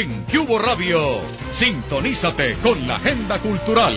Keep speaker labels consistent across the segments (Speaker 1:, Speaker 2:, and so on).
Speaker 1: En Cubo Radio, sintonízate con la agenda cultural.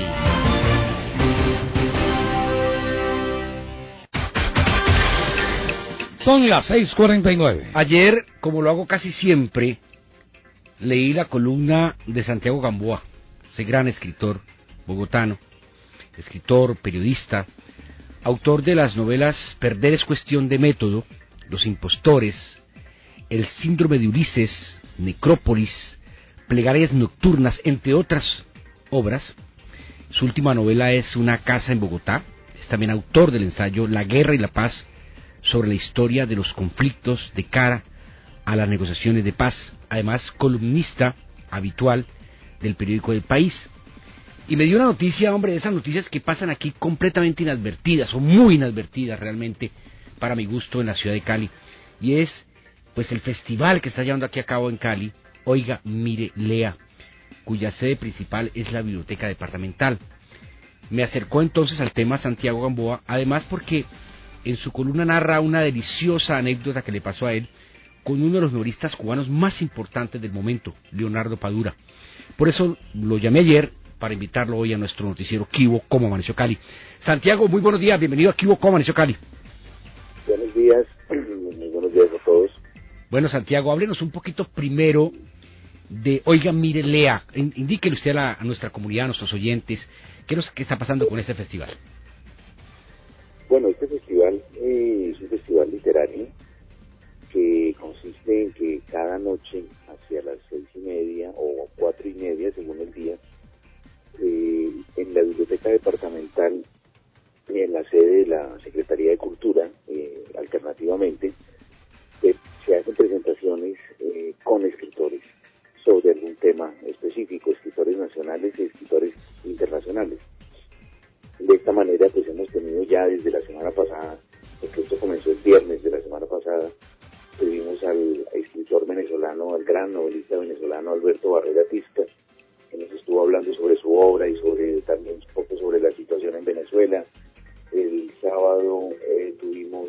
Speaker 2: Son las 6:49. Ayer, como lo hago casi siempre, leí la columna de Santiago Gamboa, ese gran escritor bogotano, escritor, periodista, autor de las novelas Perder es cuestión de método, Los impostores, El síndrome de Ulises, Necrópolis, Plegarias nocturnas, entre otras obras. Su última novela es Una casa en Bogotá. Es también autor del ensayo La guerra y la paz, sobre la historia de los conflictos de cara a las negociaciones de paz. Además, columnista habitual del periódico El País. Y me dio una noticia, hombre, de esas noticias que pasan aquí completamente inadvertidas, o muy inadvertidas realmente, para mi gusto, en la ciudad de Cali. Y es, pues, el festival que está llevando aquí a cabo en Cali, Oiga, Mire, Lea, cuya sede principal es la Biblioteca Departamental. Me acercó entonces al tema Santiago Gamboa, además porque en su columna narra una deliciosa anécdota que le pasó a él con uno de los novelistas cubanos más importantes del momento, Leonardo Padura. Por eso lo llamé ayer para invitarlo hoy a nuestro noticiero Cubo, ¿Cómo Amaneció Cali? Santiago, muy buenos días, bienvenido a Cubo, ¿Cómo Amaneció Cali?
Speaker 3: Buenos días, muy buenos días a todos.
Speaker 2: Bueno, Santiago, háblenos un poquito primero de Oiga, Mire, Lea. Indíquele usted a nuestra comunidad, a nuestros oyentes, qué está pasando con este festival.
Speaker 3: Bueno, este festival es un festival literario que consiste en que cada noche, hacia las 6:30 o 4:30, según el día, en la Biblioteca Departamental, en la sede de la Secretaría de Cultura, alternativamente, se hacen presentaciones con escritores sobre algún tema específico, escritores nacionales y escritores internacionales. De esta manera, pues hemos tenido ya desde la semana pasada, porque esto comenzó el viernes de la semana pasada, tuvimos al escritor venezolano, al gran novelista venezolano Alberto Barrera Tisca, que nos estuvo hablando sobre su obra y sobre también un poco sobre la situación en Venezuela. El sábado tuvimos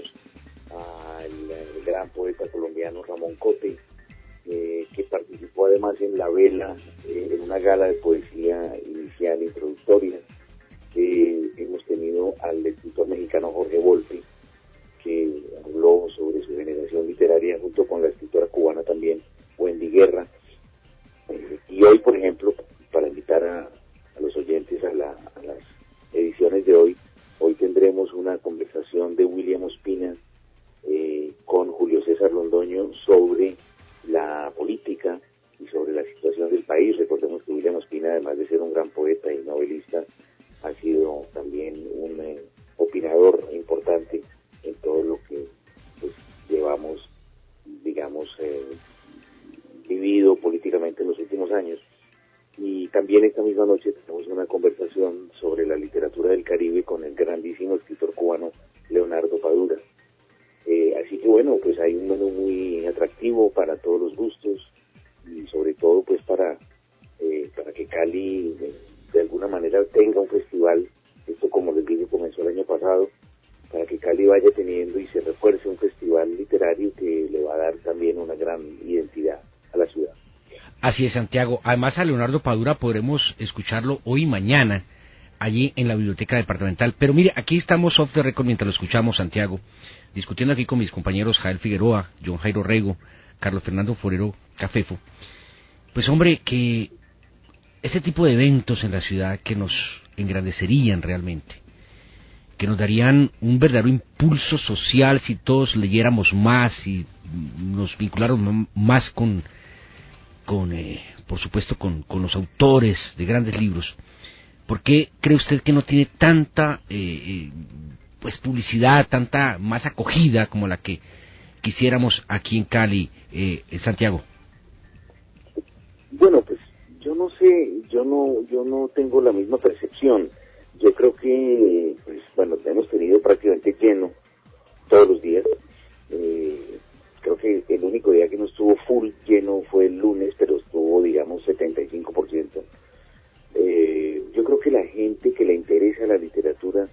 Speaker 3: al gran poeta colombiano Ramón Cote, que participó además en la vela, en una gala de poesía inicial introductoria. Hemos tenido al escritor mexicano Jorge Volpi, que habló sobre su generación literaria junto con la escritora cubana también, Wendy Guerra. Y hoy, por ejemplo, para invitar a los oyentes a las ediciones de hoy tendremos una conversación de William Ospina con Julio César Londoño sobre la política y sobre la situación del país. Recordemos que William Ospina, además de ser un gran poeta y novelista, ha sido también un opinador importante en todo lo que pues, llevamos, digamos, vivido políticamente en los últimos años. Y también esta misma noche tenemos una conversación sobre la literatura del Caribe con el grandísimo escritor cubano Leonardo Padura. Así que bueno, pues hay un menú muy atractivo para todos los gustos y sobre todo pues para que Cali de alguna manera tenga un festival. Esto, como les digo, comenzó el año pasado, para que Cali vaya teniendo y se refuerce un festival literario que le va a dar también una gran identidad a la ciudad.
Speaker 2: Así es, Santiago. Además, a Leonardo Padura podremos escucharlo hoy y mañana allí en la Biblioteca Departamental. Pero mire, aquí estamos off the record mientras lo escuchamos, Santiago, discutiendo aquí con mis compañeros Jael Figueroa, John Jairo Rego, Carlos Fernando Forero Cafefo. Pues hombre, que ese tipo de eventos en la ciudad que nos engrandecerían realmente, que nos darían un verdadero impulso social si todos leyéramos más y nos vinculáramos más con por supuesto, con los autores de grandes libros. ¿Por qué cree usted que no tiene tanta pues publicidad, tanta más acogida como la que quisiéramos aquí en Cali, Santiago?
Speaker 3: Bueno, pues yo no sé, yo no tengo la misma percepción. Yo creo que, pues bueno, hemos tenido prácticamente lleno todos los días. Creo que el único día que no estuvo full lleno fue el lunes, pero estuvo, digamos, 75%. Yo creo que la gente que le interesa la literatura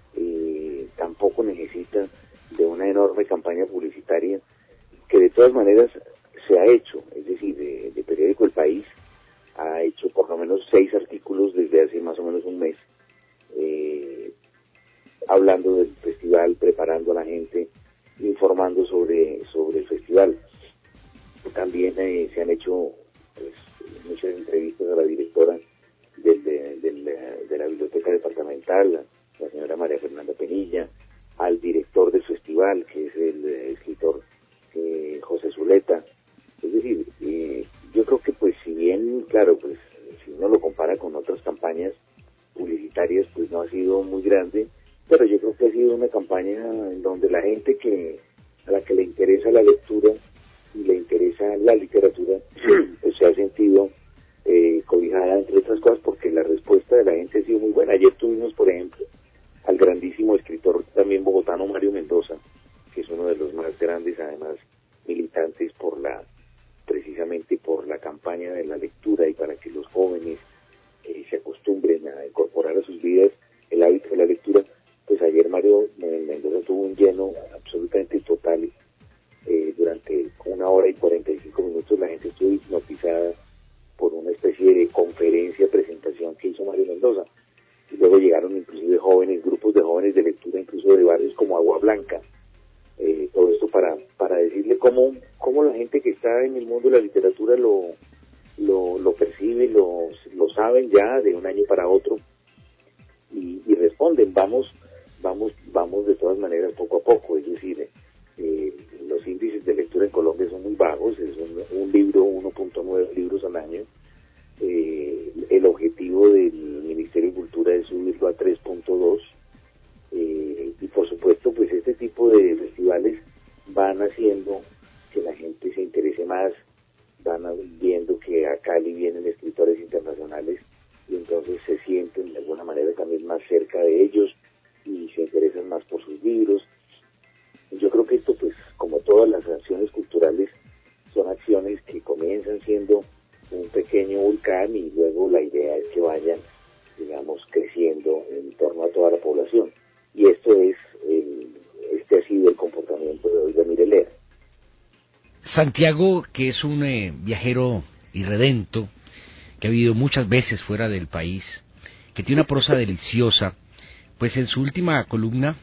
Speaker 3: tampoco necesita de una enorme campaña publicitaria que de todas maneras se ha hecho. Es decir, de Periódico El País También se han hecho pues, muchas entrevistas a la directora de la biblioteca departamental, la señora María Fernanda Penilla, al director del festival, que es el escritor José Zuleta. Es decir, yo creo que pues si bien, claro, pues si uno lo compara con otras campañas publicitarias, pues no ha sido muy grande, pero yo creo que ha sido una campaña en donde la gente a la que le interesa la lectura y le interesa la literatura, pues se ha sentido cobijada, entre otras cosas, porque la respuesta de la gente ha sido muy buena. Ayer tuvimos, por ejemplo, al grandísimo escritor también bogotano Mario Mendoza, que es uno de los más grandes, además, militantes precisamente por la campaña de la lectura y para que los jóvenes se acostumbren a incorporar a sus vidas el hábito de la lectura. Pues ayer Mario Mendoza tuvo un lleno absolutamente total. Durante 1 hora y 45 minutos la gente estuvo hipnotizada por una especie de conferencia, presentación que hizo Mario Mendoza. Y luego llegaron inclusive grupos de jóvenes de lectura, incluso de barrios como Agua Blanca. Todo esto para decirle cómo la gente que está en el mundo de la literatura lo percibe, lo saben ya de un año para otro y responden. Vamos de todas maneras poco a poco. Es decir, los índices de lectura en Colombia son muy bajos, es un libro, 1.9 libros al año. El objetivo del Ministerio de Cultura es subirlo a 3.2. Y por supuesto, pues este tipo de festivales van haciendo que la gente se interese más, van viendo que a Cali vienen escritores internacionales y entonces se sienten de alguna manera también más cerca de ellos y se interesan más por sus libros. Yo creo que esto, pues, como todas las acciones culturales, son acciones que comienzan siendo un pequeño volcán y luego la idea es que vayan, digamos, creciendo en torno a toda la población. Y esto es, este ha sido el comportamiento de hoy de Mirelea.
Speaker 2: Santiago, que es un viajero irredento, que ha vivido muchas veces fuera del país, que tiene una prosa deliciosa, pues en su última columna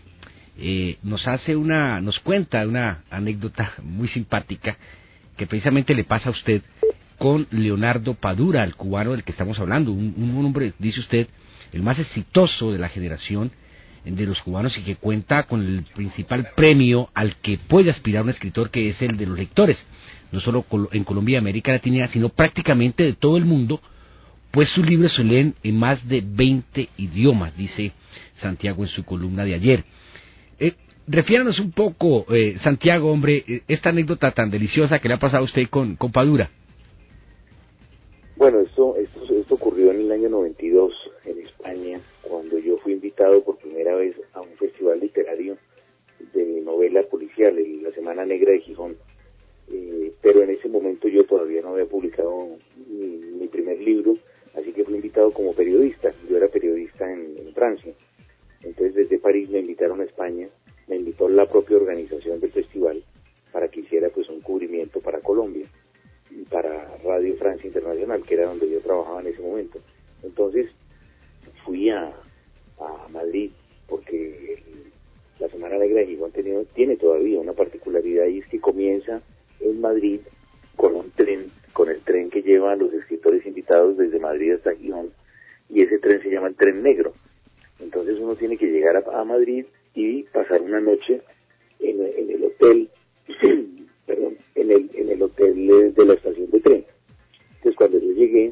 Speaker 2: nos cuenta una anécdota muy simpática que precisamente le pasa a usted con Leonardo Padura, el cubano del que estamos hablando, un hombre, dice usted, el más exitoso de la generación de los cubanos y que cuenta con el principal premio al que puede aspirar un escritor, que es el de los lectores, no solo en Colombia y América Latina, sino prácticamente de todo el mundo, pues sus libros se leen en más de 20 idiomas, dice Santiago en su columna de ayer. Refiéranos un poco, Santiago, hombre, esta anécdota tan deliciosa que le ha pasado a usted con Padura.
Speaker 3: Bueno, esto ocurrió en el año 92 en España, cuando yo fui invitado por primera vez a un festival literario de novela policial, la Semana Negra de Gijón. Pero en ese momento yo todavía no había publicado mi primer libro, así que fui invitado como periodista. Yo era periodista en Francia. Entonces desde París me invitaron a España, me invitó la propia organización del festival para que hiciera pues un cubrimiento para Colombia y para Radio Francia Internacional, que era donde yo trabajaba en ese momento. Entonces fui a Madrid porque la Semana Negra de Gijón tiene todavía una particularidad, y es que comienza en Madrid con el tren que lleva a los escritores invitados desde Madrid hasta Gijón, y ese tren se llama el Tren Negro. Entonces uno tiene que llegar a Madrid y pasar una noche en el hotel, perdón, en el hotel de la estación de tren. Entonces cuando yo llegué,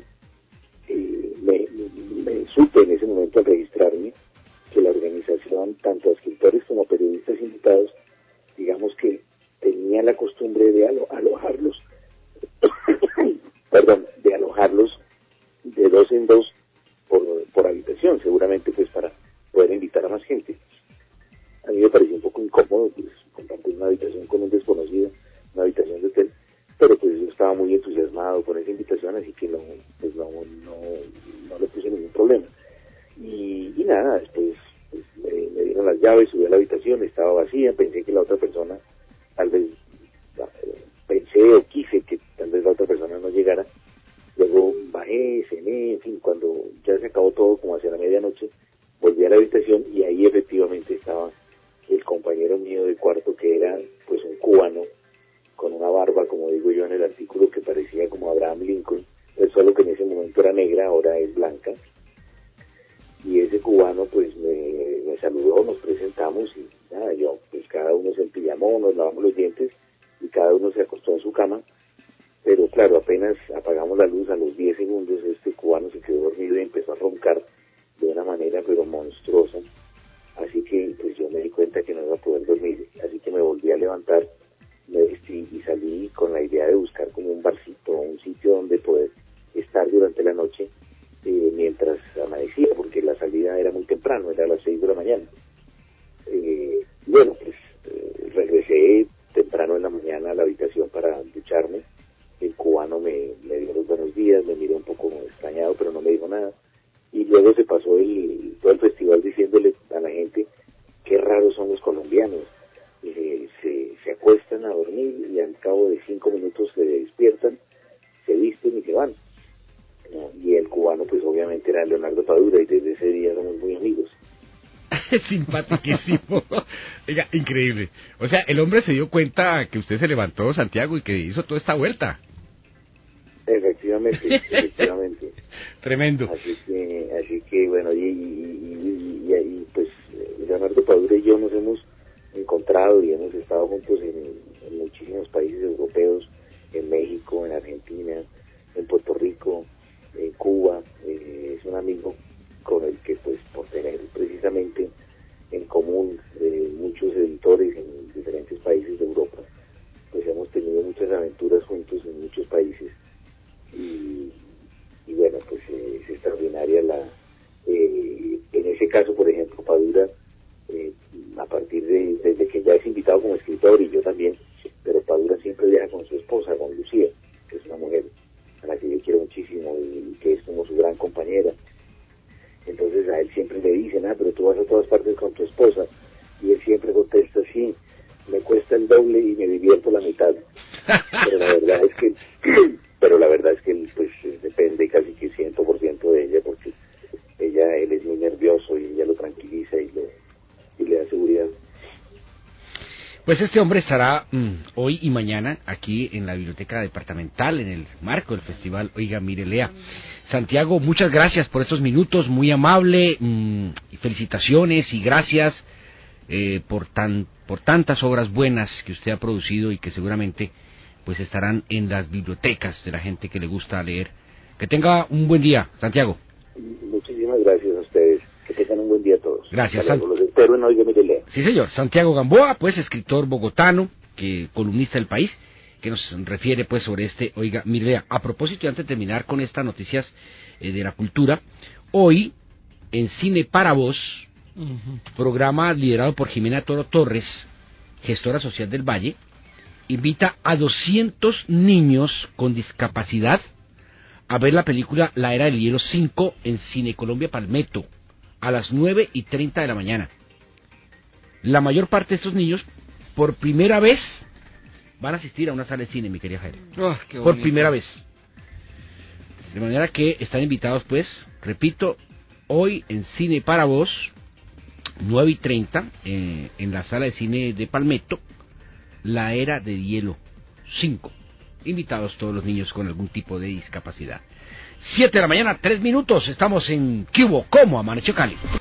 Speaker 3: me supe en ese momento al registrarme que la organización, tanto a escritores como a periodistas invitados, digamos que tenía la costumbre de alojarlos de alojarlos de 2 en 2 por habitación, seguramente pues para poder invitar a más gente. A mí me pareció un poco incómodo pues compartir una habitación con un desconocido, una habitación de hotel, pero pues yo estaba muy entusiasmado con esa invitación, así que no le puse ningún problema. Y nada, después pues, me dieron las llaves, subí a la habitación, estaba vacía, pensé que la otra persona, tal vez, pensé o quise que tal vez la otra persona no llegara. Luego bajé, cené, en fin, cuando ya se acabó todo, como hacia la medianoche, volví a la habitación y ahí efectivamente estaba el compañero mío de cuarto, que era pues un cubano con una barba, como digo yo en el artículo, que parecía como Abraham Lincoln, pues solo que en ese momento era negra, ahora es blanca. Y ese cubano pues me saludó, nos presentamos y nada, yo pues cada uno se empillamó, nos lavamos los dientes y cada uno se acostó en su cama, pero claro, apenas apagamos la luz, a los 10 segundos este cubano se quedó dormido y empezó a roncar de una manera pero monstruosa, así que pues yo me di cuenta que no iba a poder dormir, así que me volví a levantar, me vestí y salí con la idea de buscar como un barcito, un sitio donde poder estar durante la noche mientras amanecía, porque la salida era muy temprano, era a las 6 de la mañana. Bueno, pues regresé temprano en la mañana a la habitación para ducharme. El cubano me dio los buenos días, me miró un poco extrañado, pero no me dijo nada. Y luego se pasó todo el festival diciéndole a la gente qué raros son los colombianos. Se acuestan a dormir y al cabo de 5 minutos se despiertan, se visten y se van. Y el cubano pues obviamente era Leonardo Padura y desde ese día somos muy amigos.
Speaker 2: Simpaticísimo. Oiga, increíble. O sea, el hombre se dio cuenta que usted se levantó, Santiago, y que hizo toda esta vuelta.
Speaker 3: Efectivamente.
Speaker 2: Tremendo.
Speaker 3: Así que bueno, y pues Leonardo Padura y yo nos hemos encontrado y hemos estado juntos en muchísimos países europeos, en México, en Argentina, en Puerto Rico, en Cuba. Es un amigo con el que pues por tener precisamente en común muchos editores en diferentes países de Europa, pues hemos tenido muchas aventuras juntos en muchos países y bueno, pues es extraordinaria en ese caso, por ejemplo, Padura, a partir desde que ya es invitado como escritor y yo también, pero Padura siempre viaja con su esposa, con Lucía, que es una mujer a la que yo quiero muchísimo y que es como su gran compañera. Entonces a él siempre le dicen, pero tú vas a todas partes con tu esposa, y él siempre contesta, sí, me cuesta el doble y me divierto la mitad. Pero la verdad es que él pues depende casi que 100% de ella, porque él es muy nervioso y ella lo tranquiliza y le da seguridad.
Speaker 2: Pues este hombre estará hoy y mañana aquí en la Biblioteca Departamental, en el marco del festival Oiga, Mire, Lea. Santiago, muchas gracias por estos minutos, muy amable, y felicitaciones y gracias por tantas obras buenas que usted ha producido y que seguramente pues estarán en las bibliotecas de la gente que le gusta leer. Que tenga un buen día, Santiago.
Speaker 3: Muchísimas gracias a ustedes. Que tengan un buen día a todos.
Speaker 2: Gracias.
Speaker 3: Los espero en Oiga, Mire, Lea.
Speaker 2: Sí, señor. Santiago Gamboa, pues escritor bogotano, columnista del País, que nos refiere pues sobre este Oiga, Mire, Lea. A propósito, y antes de terminar con estas noticias de la cultura, hoy en Cine para Vos, programa liderado por Jimena Toro Torres, gestora social del Valle, invita a 200 niños con discapacidad a ver la película La Era del Hielo 5 en Cine Colombia Palmetto a las 9:30 de la mañana. La mayor parte de estos niños por primera vez van a asistir a una sala de cine, mi querida Jairo. Por primera vez. De manera que están invitados, pues, repito, hoy en Cine para Vos, 9:30, en la sala de cine de Palmetto, La Era del Hielo 5. Invitados todos los niños con algún tipo de discapacidad. 7 de la mañana, 3 minutos. Estamos en ¿Qué hubo? ¿Cómo amaneció Cali?